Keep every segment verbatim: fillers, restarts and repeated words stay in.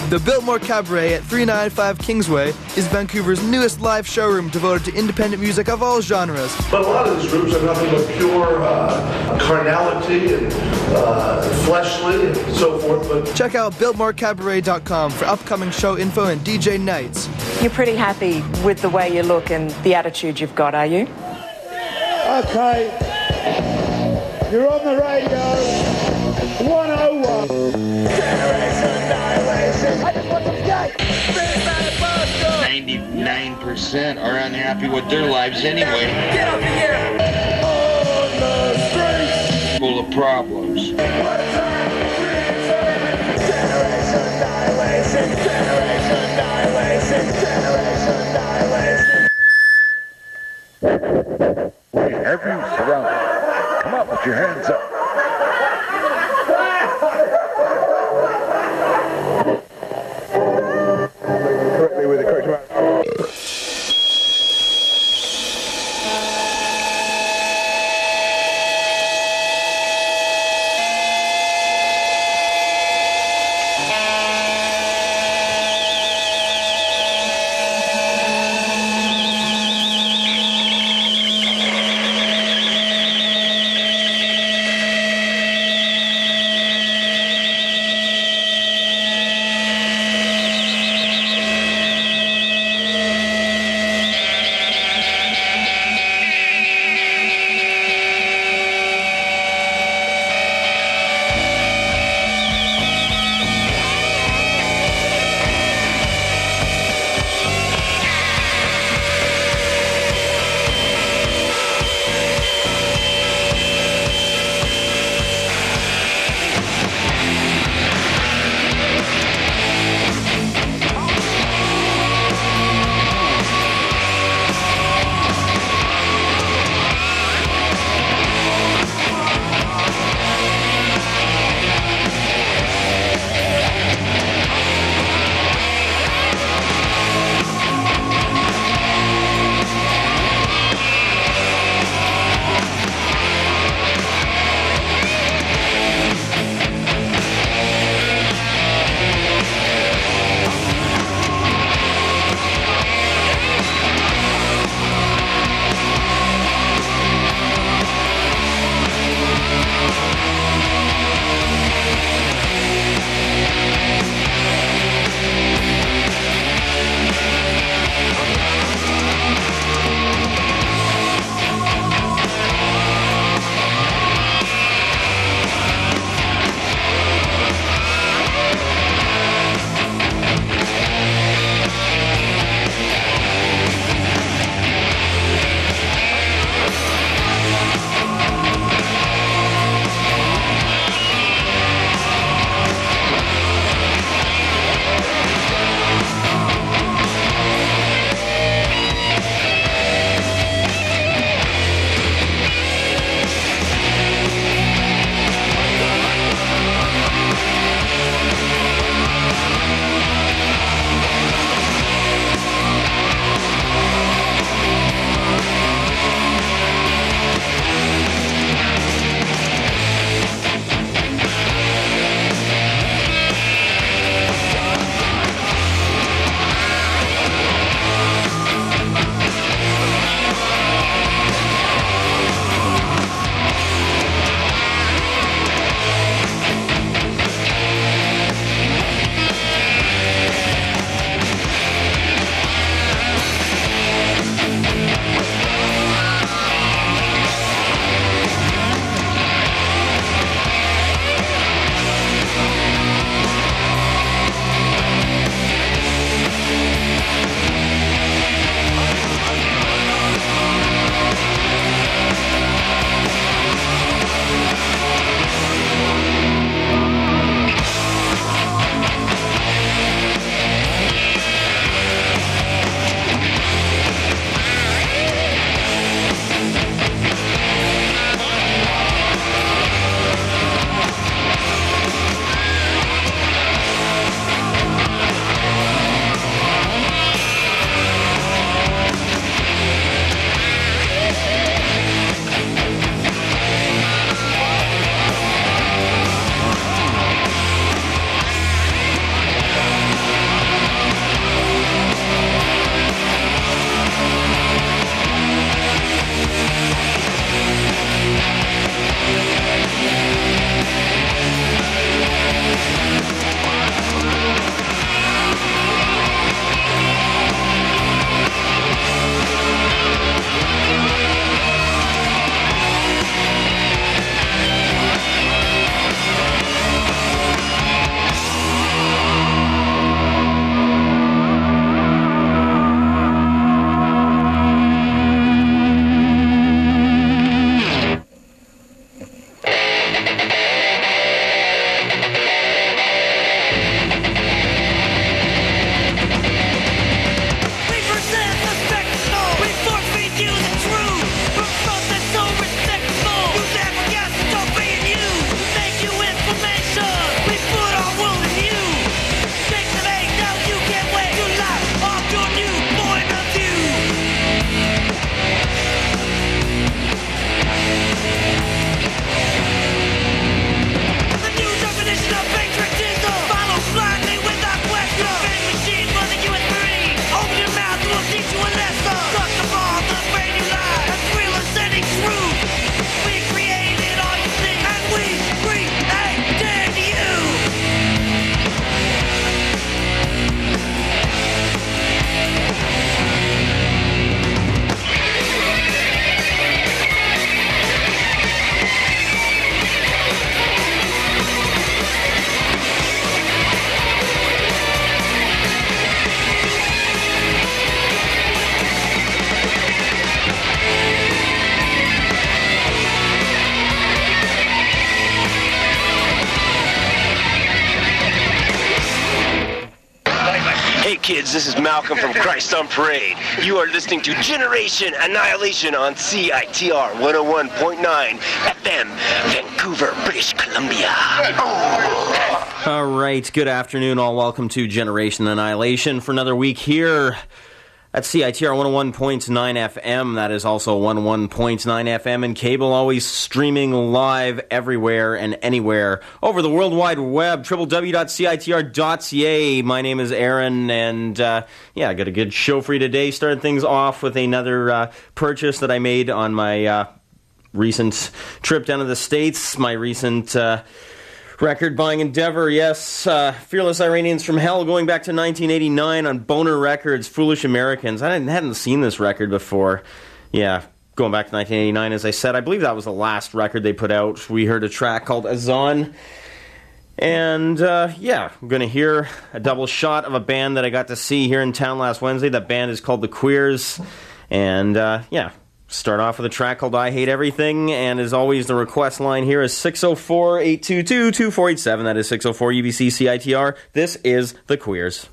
The Biltmore Cabaret at three ninety-five Kingsway is Vancouver's newest live showroom devoted to independent music of all genres. But a lot of these groups are nothing but pure uh, carnality and uh, fleshly and so forth. But check out Biltmore Cabaret dot com for upcoming show info and D J nights. You're pretty happy with the way you look and the attitude you've got, are you? Okay, you're on the radio, one oh one. Generation annihilation. I just want some cake. ninety-nine percent are unhappy with their lives anyway. Get up here. On the streets. Full of problems. Generation annihilation. Generation annihilation. Generation annihilation. We have you surrounded. Come on, put your hands up. Correctly with the correct amount. Hey kids, this is Malcolm from Christ on Parade. You are listening to Generation Annihilation on C I T R one oh one point nine F M, Vancouver, British Columbia. Oh. All right, good afternoon, all. Welcome to Generation Annihilation for another week here at C I T R one oh one point nine F M. That is also one oh one point nine F M and cable, always streaming live everywhere and anywhere over the World Wide Web, w w w dot c i t r dot c a. My name is Aaron, and uh, yeah, I got a good show for you today. Started things off with another uh, purchase that I made on my uh, recent trip down to the States, my recent Uh, record-buying endeavor, yes. Uh, Fearless Iranians from Hell, going back to nineteen eighty-nine on Boner Records, Foolish Americans. I hadn't seen this record before. Yeah, going back to nineteen eighty-nine, as I said. I believe that was the last record they put out. We heard a track called Azan. And, uh, yeah, I'm going to hear a double shot of a band that I got to see here in town last Wednesday. That band is called The Queers. And, uh, yeah. Start off with a track called I Hate Everything, and as always, the request line here is six oh four, eight two two, two four eight seven. That is six oh four U B C C I T R. This is The Queers.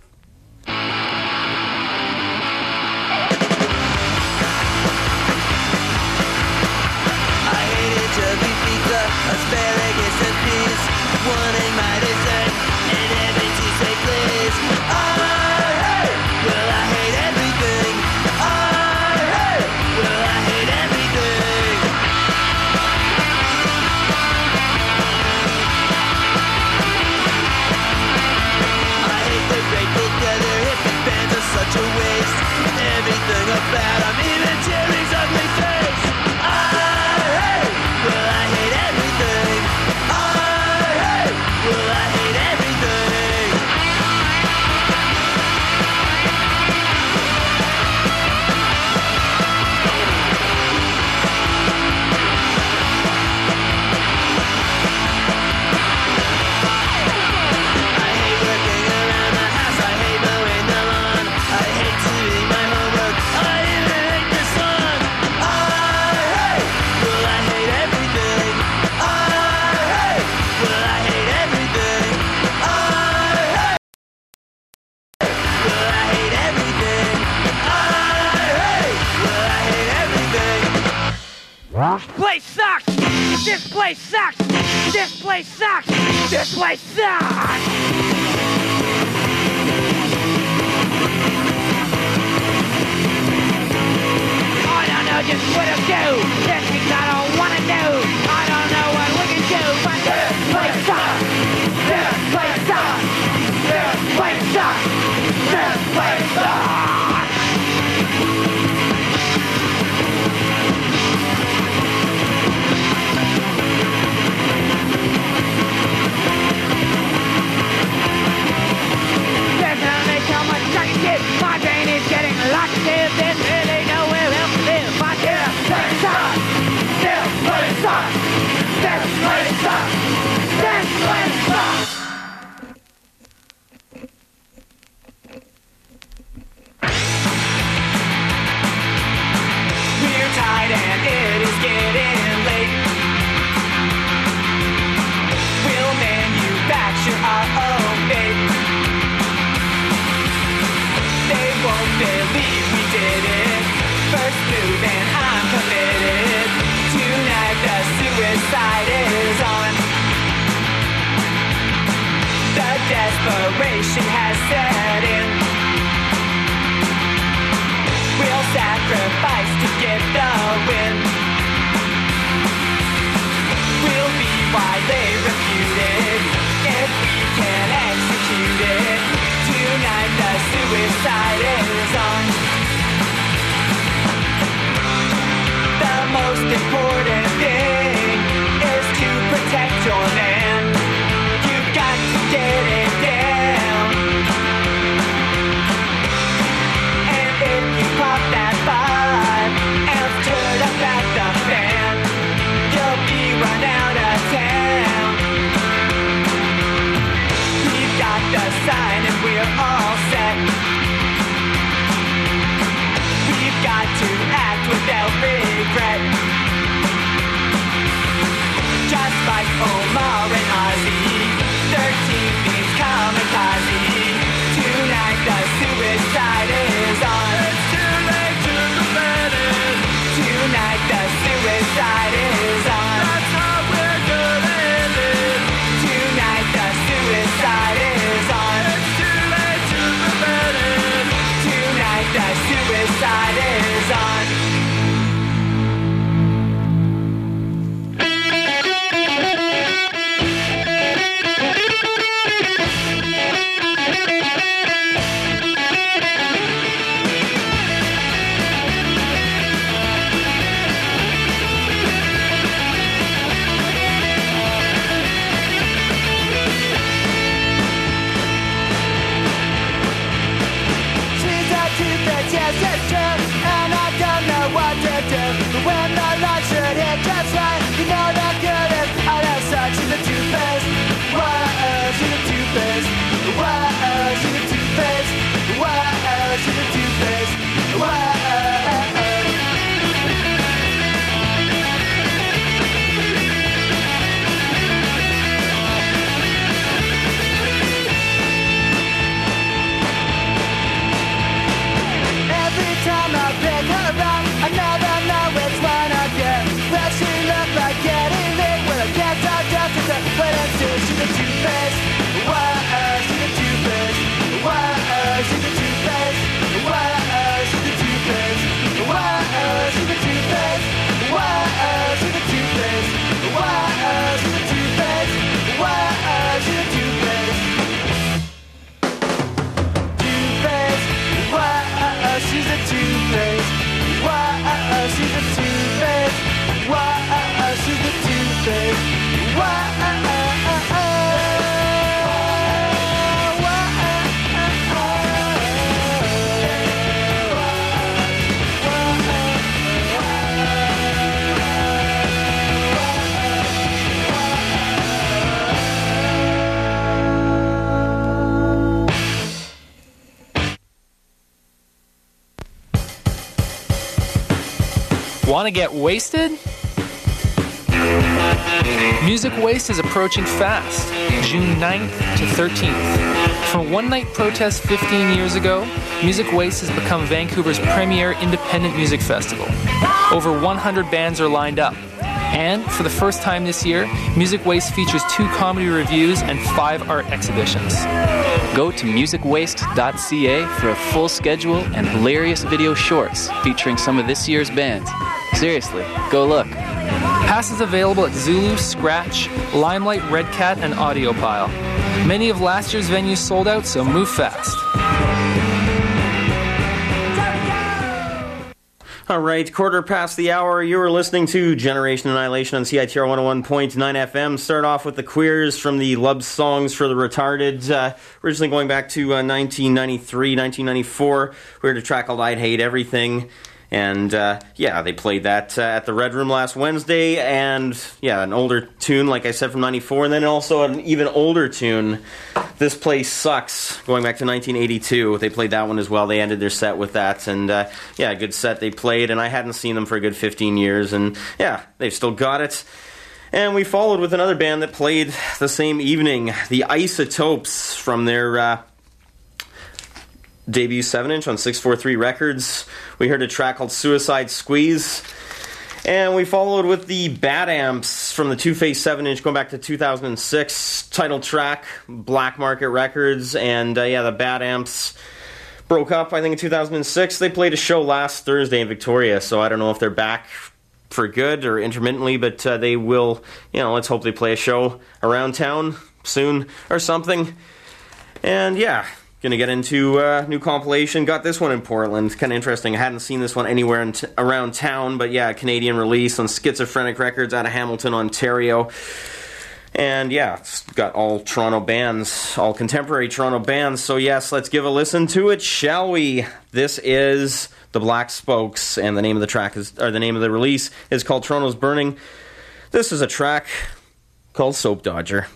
Place sucks! This place sucks! This place sucks! This place sucks! I don't know just what to do. There's things I don't want to do. I don't know what we can do, but this place sucks! This place sucks! This place sucks! This place sucks! My brain is getting locked in. There's really nowhere else to live. My dear, this sucks. This place sucks. This place sucks. This place sucks. We're tired and it is getting late. We'll manufacture our own fate. They won't believe we did it. First move and I'm committed. Tonight the suicide is on. The desperation has set in. We'll sacrifice to get the win. We'll be widely refuted if we can execute it. Tonight the suicide is on. The most important thing is to protect your land. You've got to get it down. And if you pop that vibe and turn up at the fan, you'll be run out of town. We've got the sign and we're all set. We've got to act without regret. Just like Omar and Ozzy, thirteen means kamikaze. Tonight the toothpaste. Why, she's the toothpaste. Why, she's the toothpaste. Why, Want to get wasted? Music Waste is approaching fast, June ninth to thirteenth. From a one-night protest fifteen years ago, Music Waste has become Vancouver's premier independent music festival. Over one hundred bands are lined up. And, for the first time this year, Music Waste features two comedy reviews and five art exhibitions. Go to music waste dot c a for a full schedule and hilarious video shorts featuring some of this year's bands. Seriously, go look. Passes available at Zulu, Scratch, Limelight, Red Cat, and Audiopile. Many of last year's venues sold out, so move fast. All right, quarter past the hour. You were listening to Generation Annihilation on C I T R one oh one point nine F M. Start off with the Queers from the Love Songs for the Retarded. Uh, originally going back to uh, nineteen ninety-three, nineteen ninety-four. We heard a track called I'd Hate Everything. And, uh, yeah, they played that uh, at the Red Room last Wednesday. And, yeah, an older tune, like I said, from ninety-four. And then also an even older tune, This Place Sucks, going back to nineteen eighty-two. They played that one as well. They ended their set with that. And, uh, yeah, a good set they played. And I hadn't seen them for a good fifteen years. And, yeah, they've still got it. And we followed with another band that played the same evening, the Isotopes, from their uh, debut seven inch on six forty-three Records. We heard a track called Suicide Squeeze. And we followed with the Bad Amps from the Two-Face seven inch going back to two thousand six. Title track, Black Market Records. And, uh, yeah, the Bad Amps broke up, I think, in two thousand six. They played a show last Thursday in Victoria, so I don't know if they're back for good or intermittently, but uh, they will, you know, let's hope they play a show around town soon or something. And, yeah, gonna get into a uh, new compilation. Got this one in Portland. Kind of interesting. I hadn't seen this one anywhere in t- around town, but yeah, Canadian release on Schizophrenic Records out of Hamilton, Ontario. And yeah, it's got all Toronto bands, all contemporary Toronto bands. So yes, let's give a listen to it, shall we? This is the Black Spokes, and the name of the track is, or the name of the release is called Toronto's Burning. This is a track called Soap Dodger.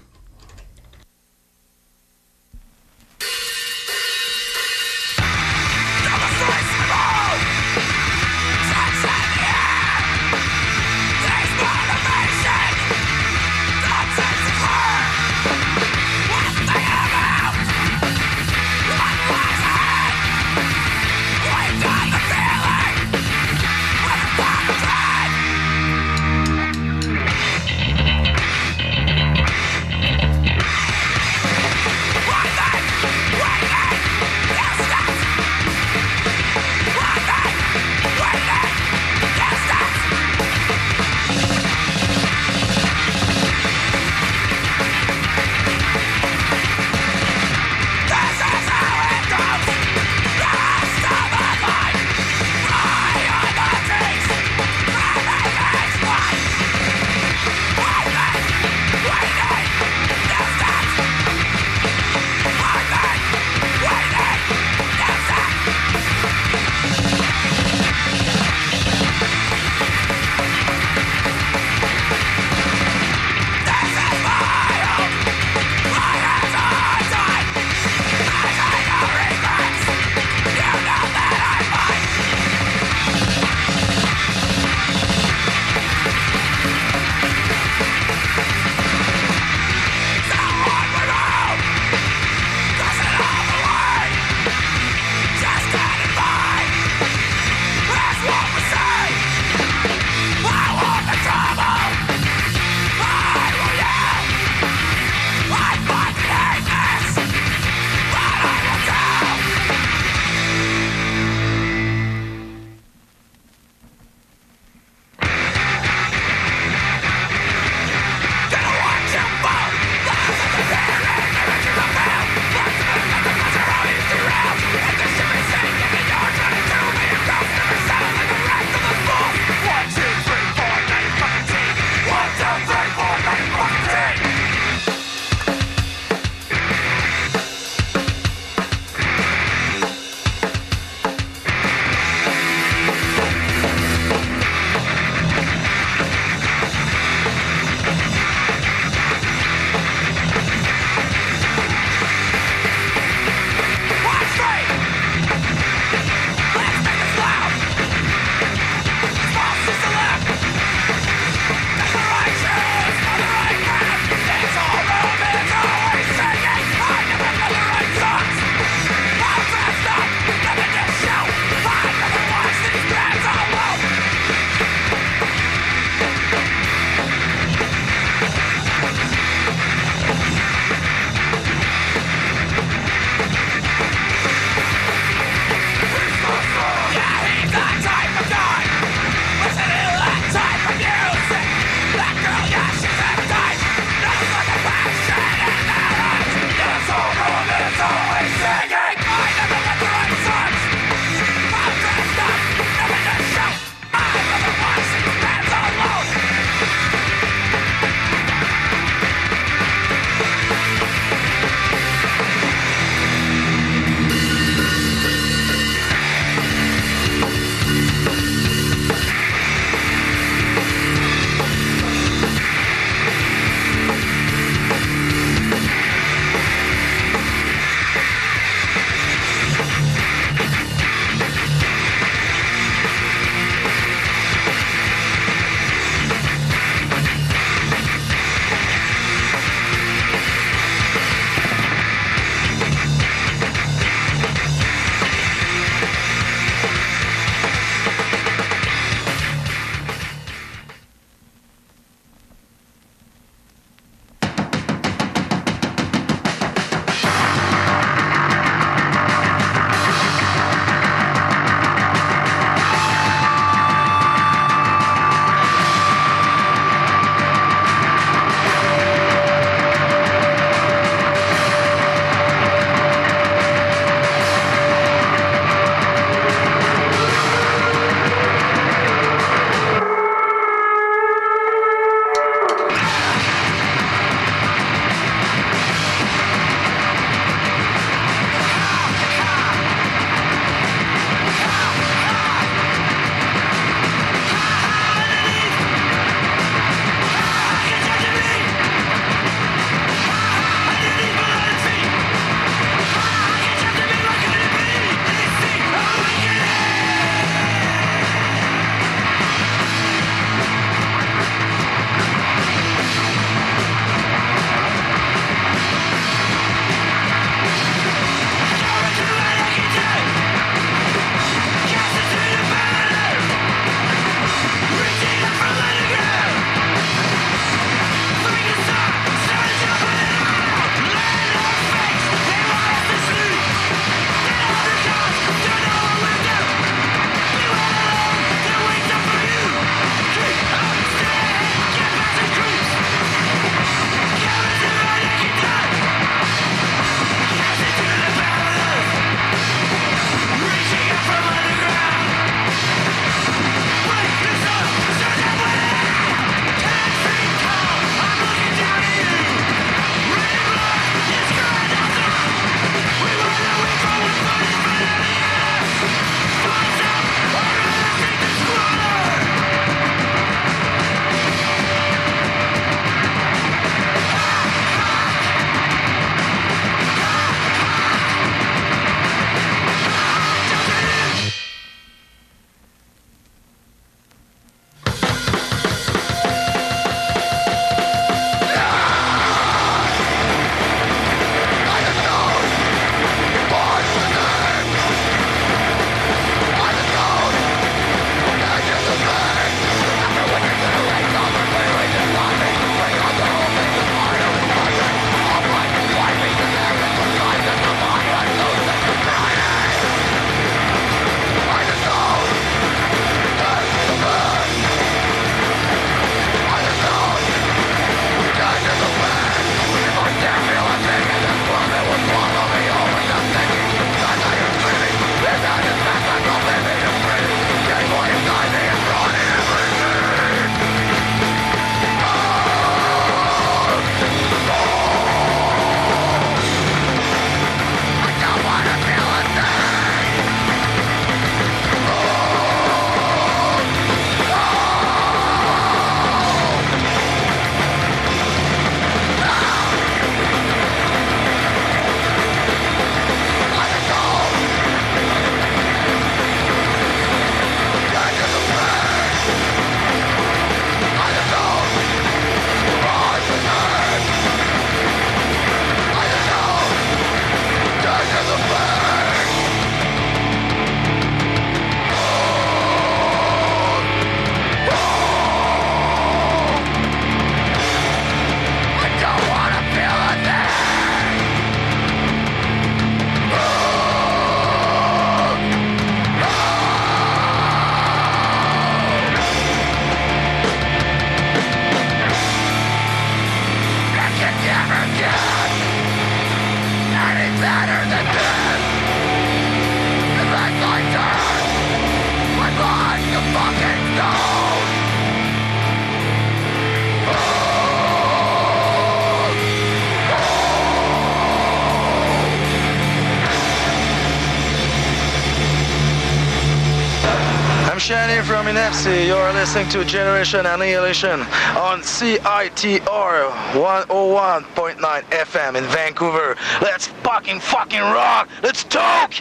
I'm Shani from Inepsi. You're listening to Generation Annihilation on C I T R one oh one point nine F M in Vancouver. Let's fucking fucking rock! Let's talk!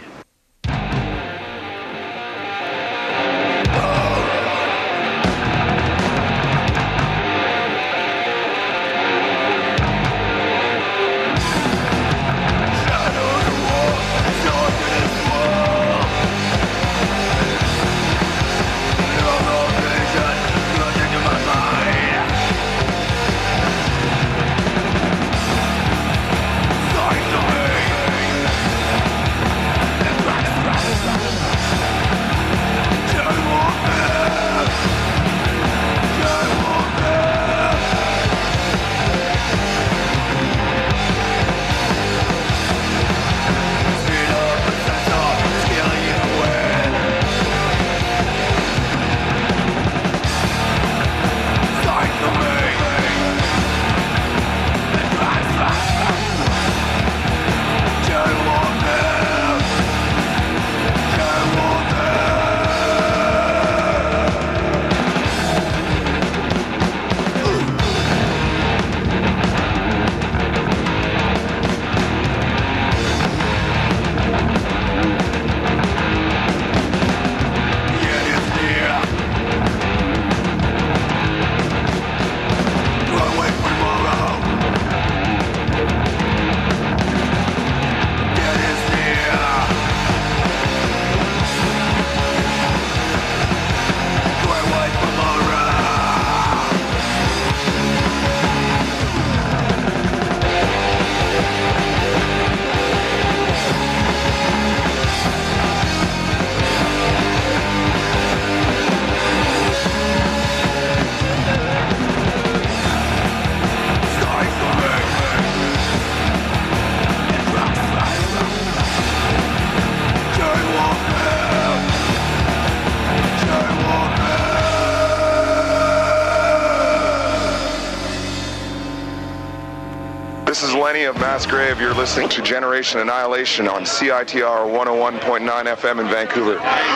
This is Lenny of Massgrave. You're listening to Generation Annihilation on C I T R one oh one point nine F M in Vancouver.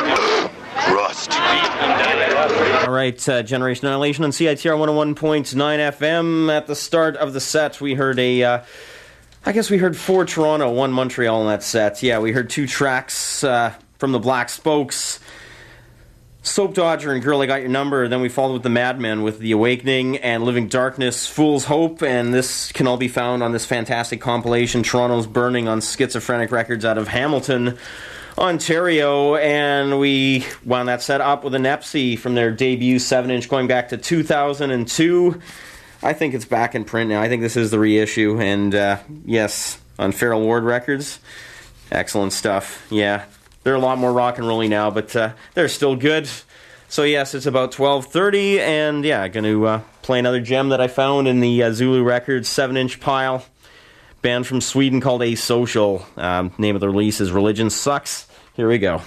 Rust. All right, uh, Generation Annihilation on C I T R one oh one point nine F M. At the start of the set, we heard a... Uh, I guess we heard four Toronto, one Montreal in that set. Yeah, we heard two tracks uh, from the Black Spokes. Soap Dodger and Girl, I Got Your Number. Then we followed with the Madmen with The Awakening and Living Darkness, Fool's Hope. And this can all be found on this fantastic compilation, Toronto's Burning, on Schizophrenic Records out of Hamilton, Ontario. And we wound that set up with Inepsi from their debut seven inch going back to two thousand two. I think it's back in print now. I think this is the reissue. And uh, yes, on Feral Ward Records. Excellent stuff. Yeah. They're a lot more rock and rolly now, but uh, they're still good. So yes, it's about twelve thirty, and yeah, going to uh, play another gem that I found in the uh, Zulu Records seven inch pile. Band from Sweden called Asocial. Um, name of the release is Religion Sucks. Here we go.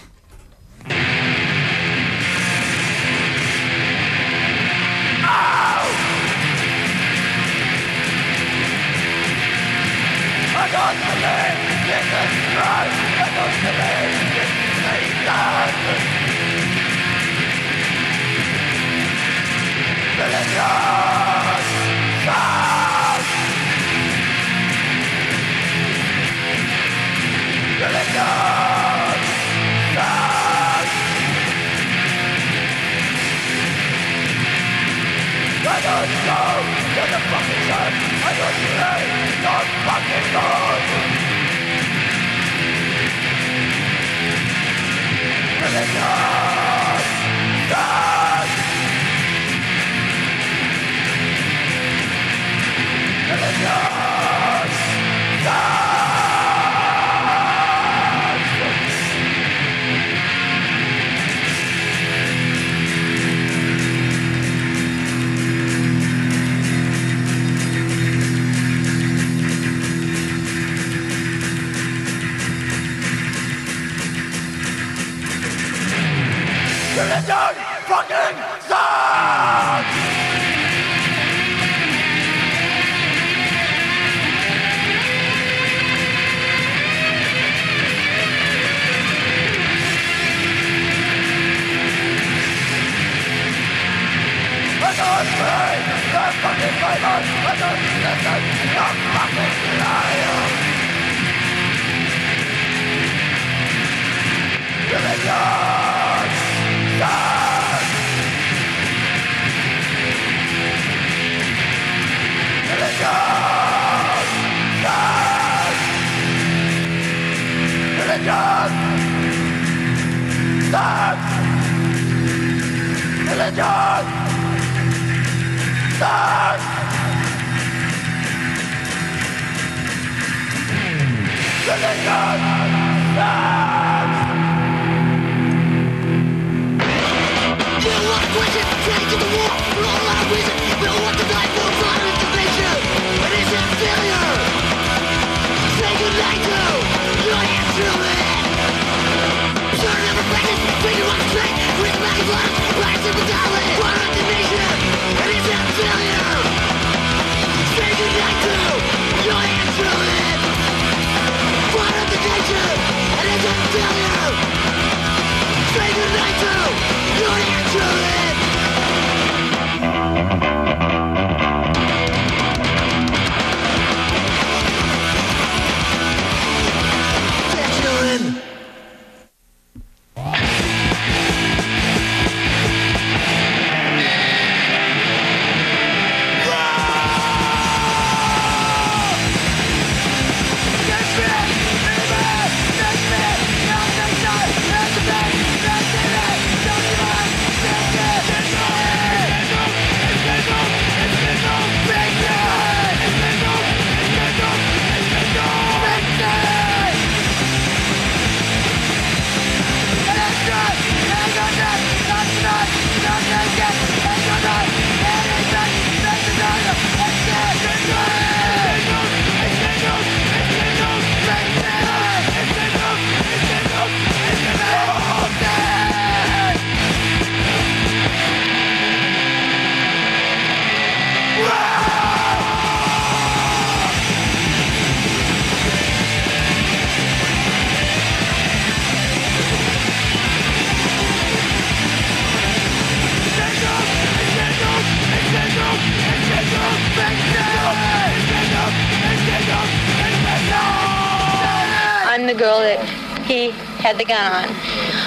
I'm the girl that he had the gun on.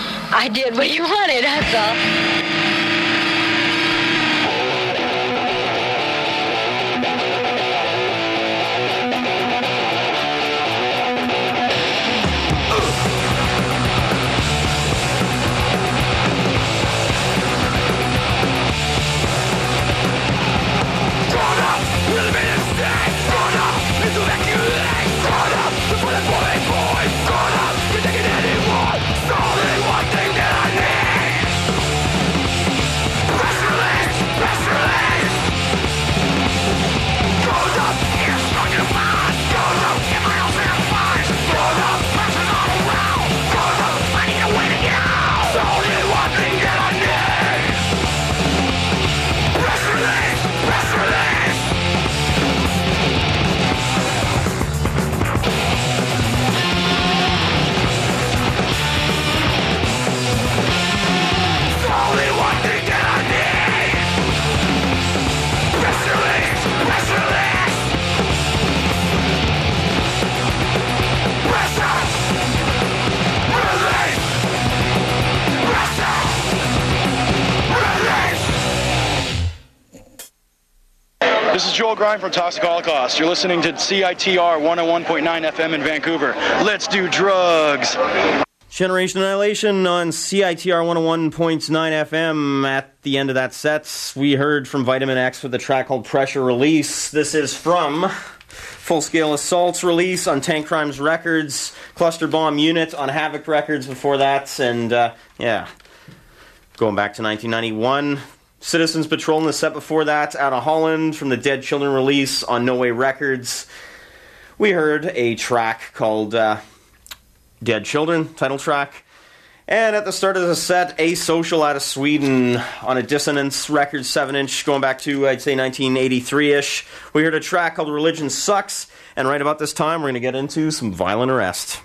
I did what he wanted, that's all. This is Joel Grind from Toxic Holocaust. You're listening to C I T R one oh one point nine F M in Vancouver. Let's do drugs. Generation Annihilation on C I T R one oh one point nine F M. At the end of that set, we heard from Vitamin X with a track called Pressure Release. This is from Full Scale Assault's release on Tank Crimes Records, Cluster Bomb Unit on Havoc Records before that, and uh, yeah, going back to nineteen ninety-one. Citizens Patrol in the set before that, out of Holland, from the Dead Children release on No Way Records. We heard a track called uh, Dead Children, title track. And at the start of the set, Asocial out of Sweden on a Dissonance Records seven inch, going back to, I'd say, nineteen eighty-three-ish. We heard a track called Religion Sucks, and right about this time, we're going to get into some Violent Arrest.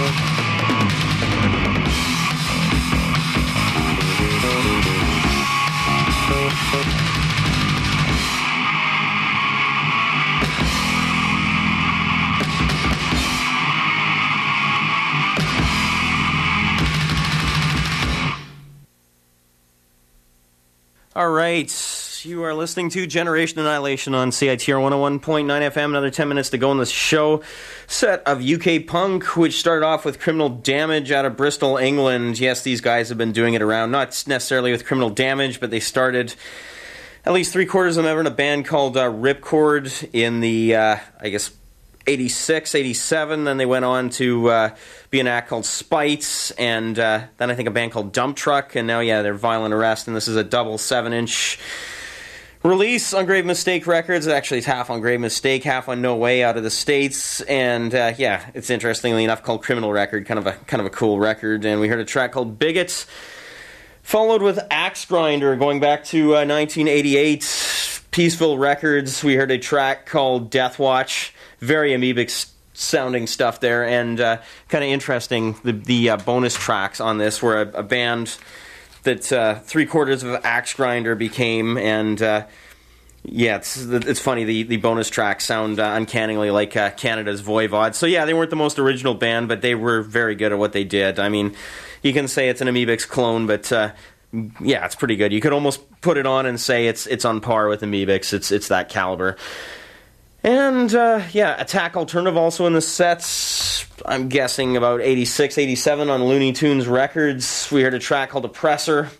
All right, you are listening to Generation Annihilation on C I T R one oh one point nine F M. Another ten minutes to go in the show. Set of U K punk, which started off with Criminal Damage out of Bristol, England. Yes, these guys have been doing it around, not necessarily with Criminal Damage, but they started at least three quarters of them ever in a band called uh, Ripcord in the, uh, I guess, eighty-six, eighty-seven. Then they went on to uh, be an act called Spites, and uh, then I think a band called Dump Truck, and now, yeah, they're Violent Arrest, and this is a double seven-inch release on Grave Mistake Records. Actually, it's half on Grave Mistake, half on No Way out of the States, and uh, yeah, it's interestingly enough called Criminal Record, kind of a kind of a cool record, and we heard a track called Bigots, followed with Axe Grinder, going back to uh, nineteen eighty-eight, Peaceville Records. We heard a track called Death Watch, very amoebic sounding stuff there, and uh, kind of interesting. The, the uh, bonus tracks on this were a, a band that uh, three quarters of Axe Grinder became, and uh, yeah, it's it's funny. The, the bonus tracks sound uh, uncannily like uh, Canada's Voivod. So yeah, they weren't the most original band, but they were very good at what they did. I mean, you can say it's an Amoebics clone, but uh, yeah, it's pretty good. You could almost put it on and say it's it's on par with Amoebics. It's it's that caliber. And, uh, yeah, Attack Alternative also in the sets. I'm guessing about eighty-six, eighty-seven on Looney Tunes Records. We heard a track called Oppressor.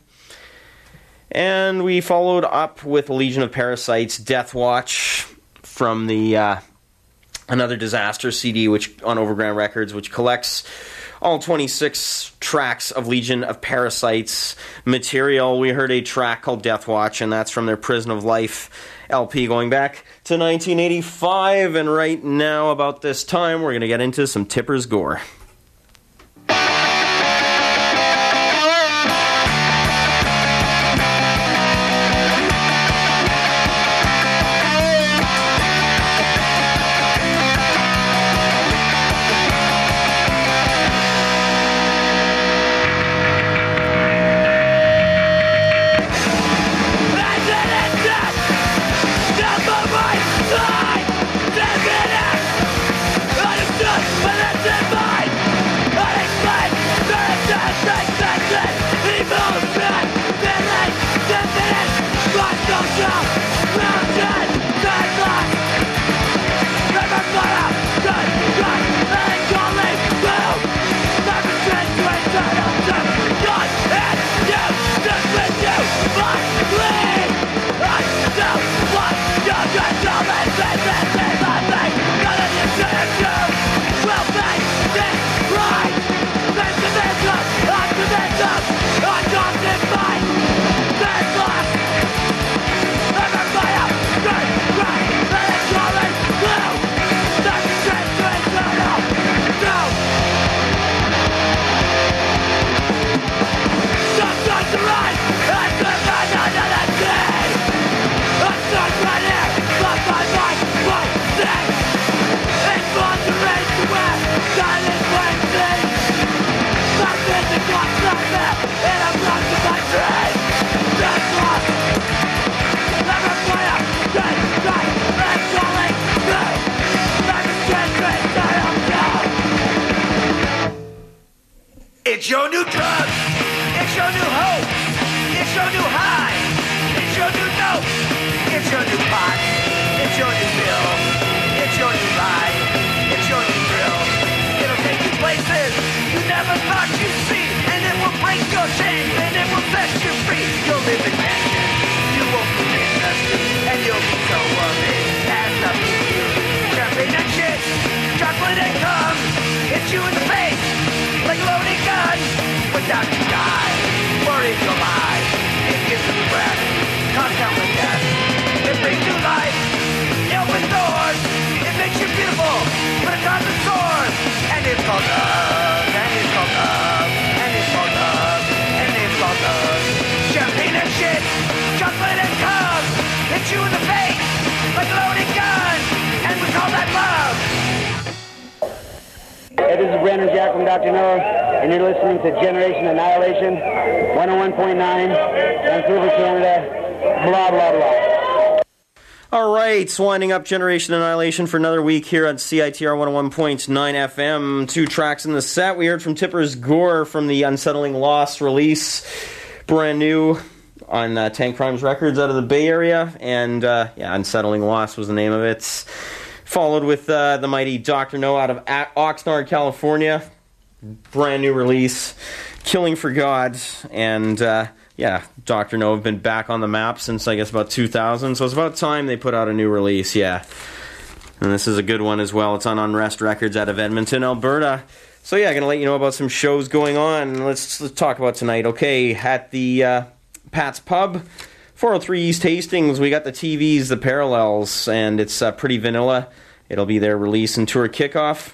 And we followed up with Legion of Parasites, Death Watch, from the uh, Another Disaster C D which on Overground Records, which collects all twenty-six tracks of Legion of Parasites material. We heard a track called Death Watch, and that's from their Prison of Life L P going back to nineteen eighty-five, and right now, about this time, we're going to get into some Tipper's Gore. It's your new drug. It's your new hope. It's your new high. It's your new dope. It's your new pot. It's your new pill. It's your new ride. It's your new thrill. It'll take you places you never thought you'd see, and it will break your chains, and it will set you free. You'll live in mansions. You won't be industry, and you'll be so amazed. Has nothing to do. Champagne and shit. Chocolate and cum. Hit you in the face. Like a loaded gun, without you die, or if you're alive, it gives you breath, cause down with death, it brings you life, it opens doors, Random Jack from Doctor No, and you're listening to Generation Annihilation, one oh one point nine, Vancouver, Canada, blah, blah, blah. All right, winding up Generation Annihilation for another week here on C I T R one oh one point nine F M. Two tracks in the set. We heard from Tipper's Gore from the Unsettling Loss release, brand new on uh, Tank Crimes Records out of the Bay Area, and uh, yeah, Unsettling Loss was the name of it. Followed with uh, the mighty Doctor No out of a- Oxnard, California, brand new release, Killing for God, and uh, yeah, Doctor No have been back on the map since I guess about two thousand, so it's about time they put out a new release, yeah. And this is a good one as well. It's on Unrest Records out of Edmonton, Alberta. So yeah, going to let you know about some shows going on. Let's, let's talk about tonight. Okay, at the uh, Pat's Pub, four oh three East Hastings, we got the T Vs, the Parallels, and it's uh, pretty vanilla. It'll be their release and tour kickoff.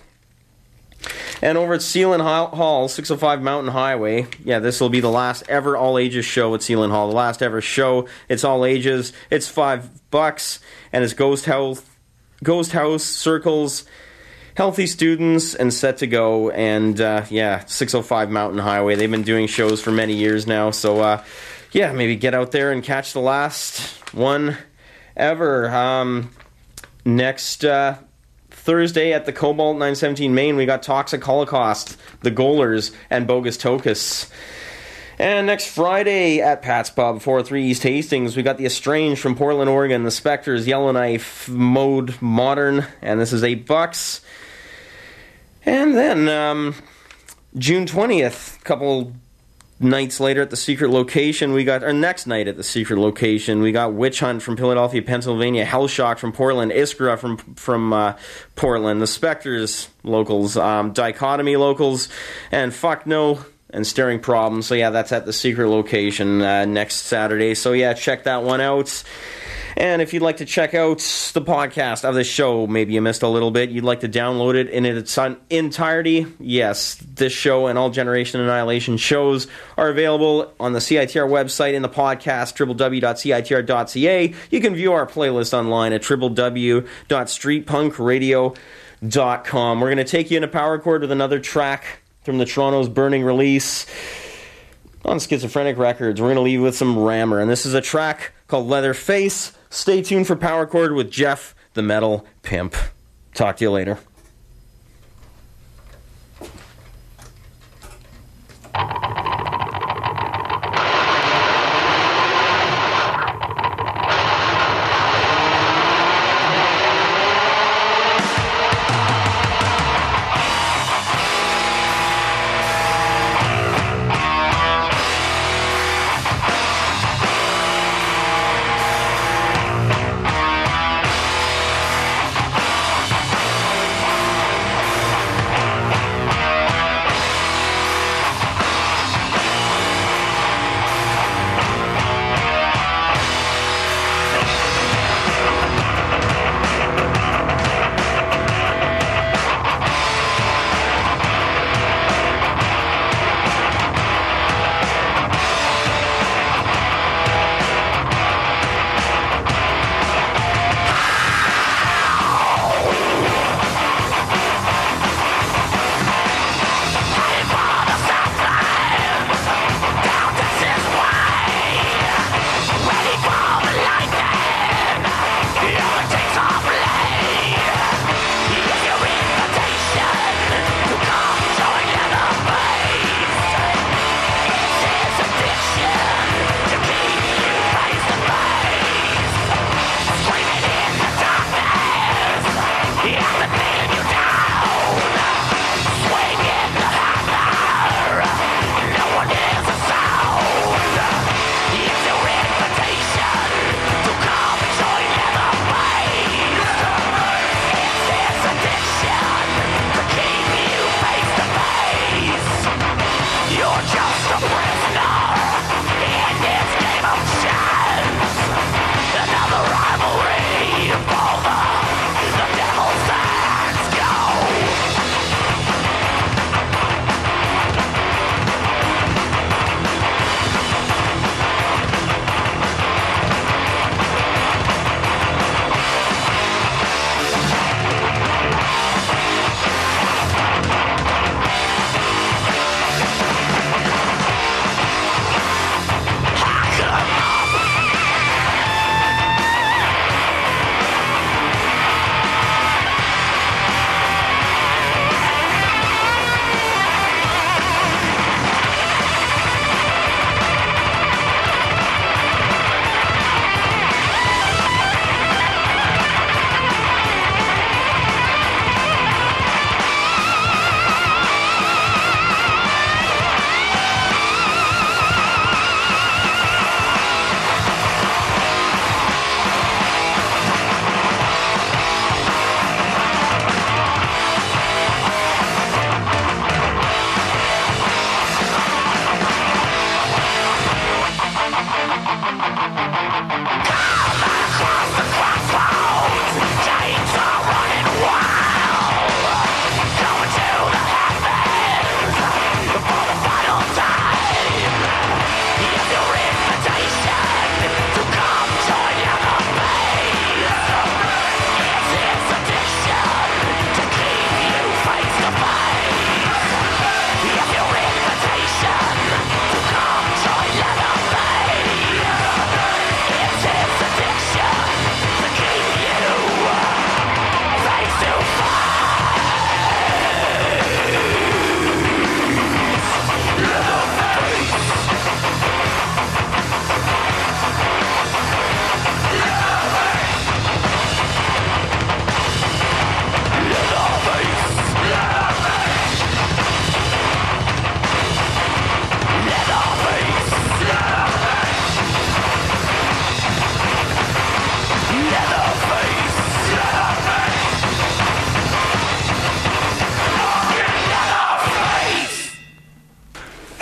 And over at Sealand Hall, six oh five Mountain Highway, yeah, this will be the last ever all-ages show at Sealand Hall. The last ever show. It's all ages. It's five bucks, and it's Ghost House, Ghost House, Circles, Healthy Students, and Set to Go. And, uh, yeah, six oh five Mountain Highway. They've been doing shows for many years now, so, uh, yeah, maybe get out there and catch the last one ever. Um, next uh, Thursday at the Cobalt nine seventeen Main, we got Toxic Holocaust, The Goalers, and Bogus Tokus. And next Friday at Pat's Pub, four oh three East Hastings, we got The Estranged from Portland, Oregon, The Spectres, Yellowknife, Mode Modern, and this is eight bucks. And then um, June twentieth, a couple nights later at the Secret Location, we got, our next night at the Secret Location, we got Witch Hunt from Philadelphia, Pennsylvania, Hellshock from Portland, Iskra from from uh, Portland, The Spectres locals, um, Dichotomy locals, and Fuck No and Staring Problems. So yeah, that's at the Secret Location uh, next Saturday. So yeah, check that one out. And if you'd like to check out the podcast of this show, maybe you missed a little bit, you'd like to download it in its entirety, yes, this show and all Generation Annihilation shows are available on the C I T R website in the podcast, w w w dot c i t r dot c a. You can view our playlist online at w w w dot street punk radio dot com. We're going to take you into Power Chord with another track from the Toronto's Burning release on Schizophrenic Records. We're going to leave with some Rammer, and this is a track called Leatherface. Stay tuned for Power Chord with Jeff the Metal Pimp. Talk to you later. Bye.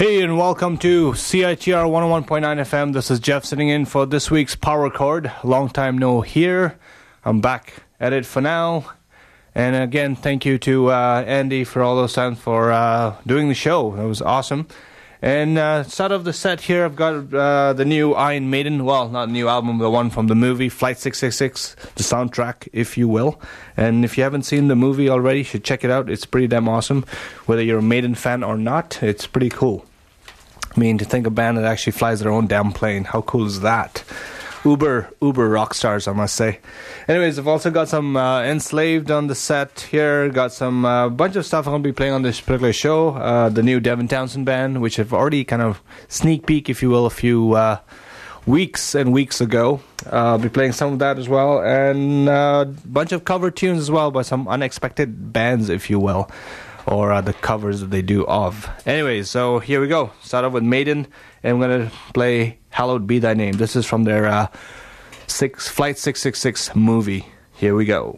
Hey, and welcome to C I T R one oh one point nine F M. This is Jeff sitting in for this week's Power Chord. Long time no here. I'm back at it for now. And again, thank you to uh, Andy for all those times for uh, doing the show. It was awesome. And uh, start of the set here, I've got uh, the new Iron Maiden, well, not new album, the one from the movie, Flight six six six, the soundtrack, if you will. And if you haven't seen the movie already, you should check it out. It's pretty damn awesome. Whether you're a Maiden fan or not, it's pretty cool. I mean, to think a band that actually flies their own damn plane, how cool is that? Uber, uber rock stars, I must say. Anyways, I've also got some uh, Enslaved on the set here. Got some uh, bunch of stuff I'm going to be playing on this particular show. Uh, the new Devin Townsend band, which I've already kind of sneak peek, if you will, a few uh, weeks and weeks ago. Uh, I'll be playing some of that as well. And a uh, bunch of cover tunes as well by some unexpected bands, if you will. Or uh, the covers that they do of. Anyways, so here we go. Start off with Maiden, and I'm going to play Hallowed Be Thy Name. This is from their uh, six, Flight six six six movie. Here we go.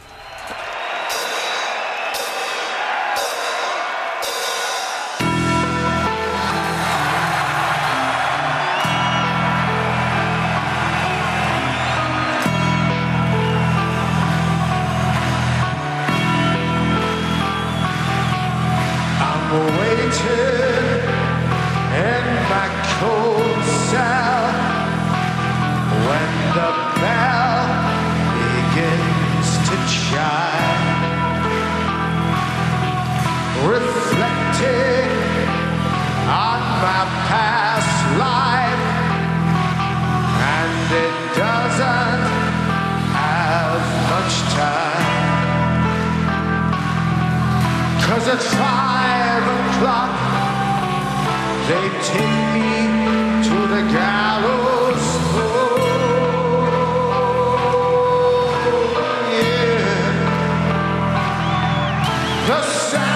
At five o'clock, they take me to the gallows. Oh, yeah. The sound